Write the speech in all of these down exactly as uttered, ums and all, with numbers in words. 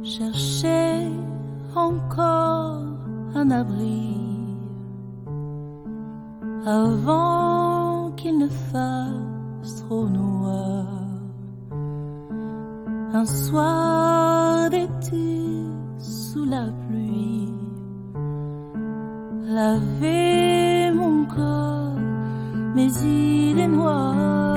chercher encore un abri avant qu'il ne fasse trop noir. Un soir d'été sous la pluie, laver mon corps, mes idées noires.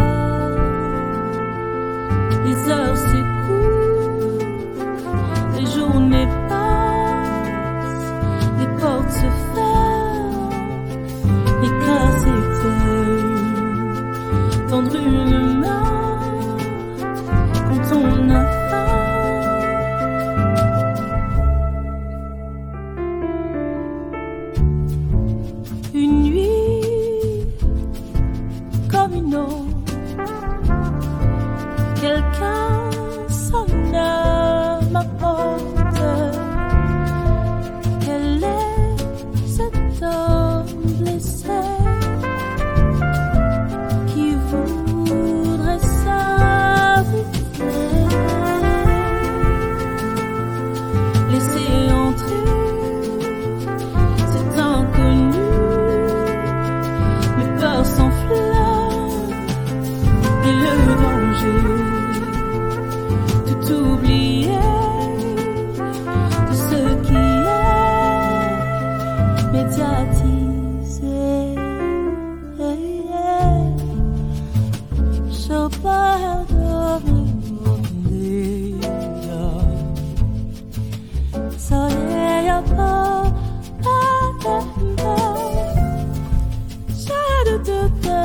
Les heures s'écoulent, les journées passent, les portes se ferment, les cœurs s'éteignent. Tendre une main quand on a faim. Une nuit comme une autre, quelqu'un sonne à ma porte. Quel est cet homme blessé qui voudrait s'inviter? Laissez entrer cet inconnu, mes peurs s'enflamment et le danger. Tout oublier de ce qui est médiatisé. Je perds mon dia. Soleil à pas, pas de j'ai de te